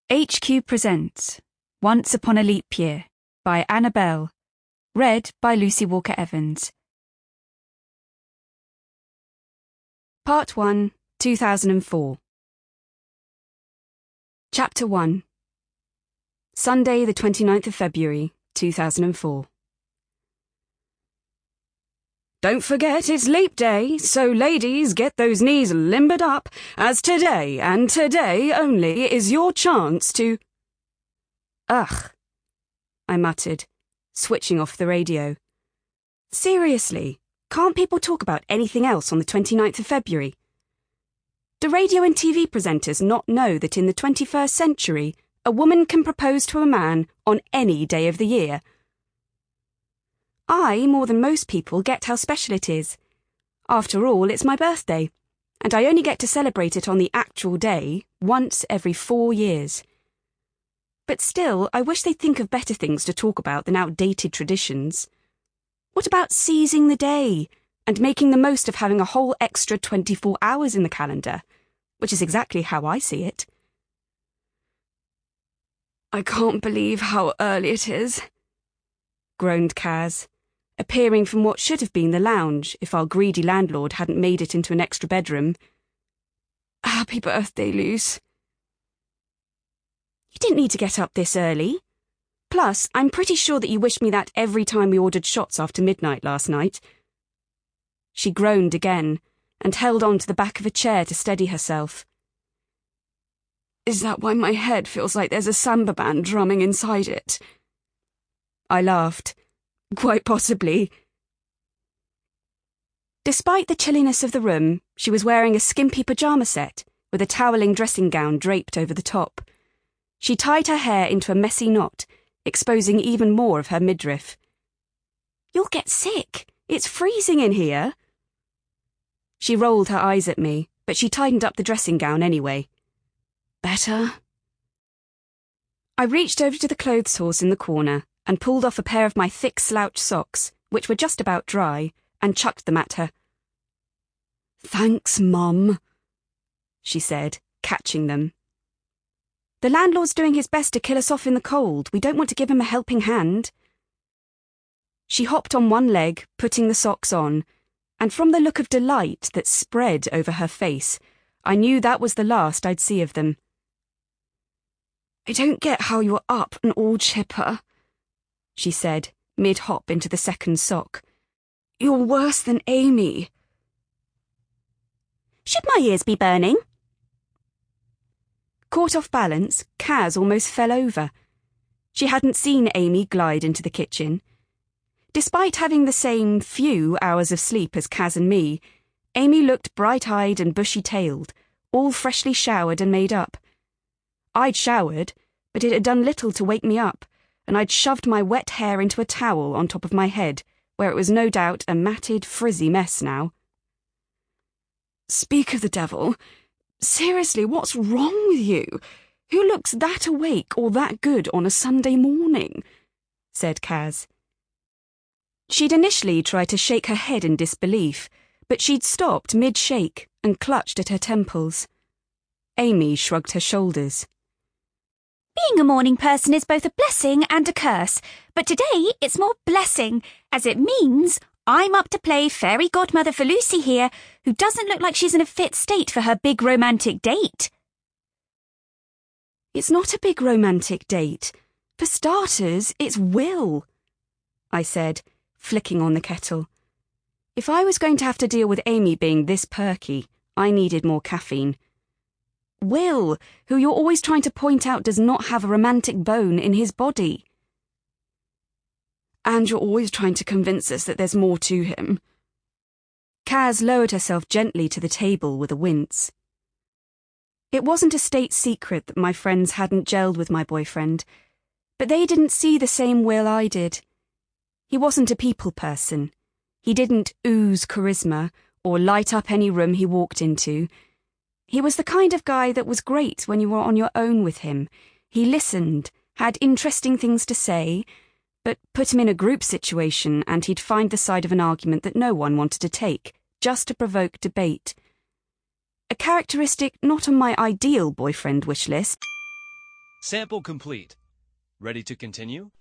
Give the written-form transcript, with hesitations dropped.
HQ presents Once Upon a Leap Year by Annabelle. Read by Lucy Walker Evans. Part 1, 2004. Chapter 1. Sunday, the 29th of February, 2004. Don't forget it's leap day, so ladies, get those knees limbered up, as today, and today only, is your chance to... Ugh, I muttered, switching off the radio. Seriously, can't people talk about anything else on the 29th of February? Do radio and TV presenters not know that in the 21st century, a woman can propose to a man on any day of the year? I, more than most people, get how special it is. After all, it's my birthday, and I only get to celebrate it on the actual day once every 4 years. But still, I wish they'd think of better things to talk about than outdated traditions. What about seizing the day and making the most of having a whole extra 24 hours in the calendar, which is exactly how I see it? I can't believe how early it is, groaned Kaz, appearing from what should have been the lounge if our greedy landlord hadn't made it into an extra bedroom. Happy birthday, Luce. You didn't need to get up this early. Plus, I'm pretty sure that you wished me that every time we ordered shots after midnight last night. She groaned again and held on to the back of a chair to steady herself. Is that why my head feels like there's a samba band drumming inside it? I laughed. Quite possibly. Despite the chilliness of the room, she was wearing a skimpy pyjama set with a toweling dressing gown draped over the top. She tied her hair into a messy knot, exposing even more of her midriff. You'll get sick. It's freezing in here. She rolled her eyes at me, but she tightened up the dressing gown anyway. Better? I reached over to the clothes horse in the corner and pulled off a pair of my thick slouch socks, which were just about dry, and chucked them at her. Thanks, Mum, she said, catching them. The landlord's doing his best to kill us off in the cold. We don't want to give him a helping hand. She hopped on one leg, putting the socks on, and from the look of delight that spread over her face, I knew that was the last I'd see of them. I don't get how you're up and all chipper, she said, mid-hop into the second sock. You're worse than Amy. Should my ears be burning? Caught off balance, Kaz almost fell over. She hadn't seen Amy glide into the kitchen. Despite having the same few hours of sleep as Kaz and me, Amy looked bright-eyed and bushy-tailed, all freshly showered and made up. I'd showered, but it had done little to wake me up, and I'd shoved my wet hair into a towel on top of my head, where it was no doubt a matted, frizzy mess now. Speak of the devil. Seriously, what's wrong with you? Who looks that awake or that good on a Sunday morning? Said Kaz. She'd initially tried to shake her head in disbelief, but she'd stopped mid-shake and clutched at her temples. Amy shrugged her shoulders. Being a morning person is both a blessing and a curse, but today it's more blessing, as it means I'm up to play fairy godmother for Lucy here, who doesn't look like she's in a fit state for her big romantic date. It's not a big romantic date. For starters, it's Will, I said, flicking on the kettle. If I was going to have to deal with Amy being this perky, I needed more caffeine. Will, who you're always trying to point out does not have a romantic bone in his body. And you're always trying to convince us that there's more to him. Kaz lowered herself gently to the table with a wince. It wasn't a state secret that my friends hadn't gelled with my boyfriend, but they didn't see the same Will I did. He wasn't a people person. He didn't ooze charisma or light up any room he walked into. He was the kind of guy that was great when you were on your own with him. He listened, had interesting things to say, but put him in a group situation and he'd find the side of an argument that no one wanted to take, just to provoke debate. A characteristic not on my ideal boyfriend wish list. Sample complete. Ready to continue?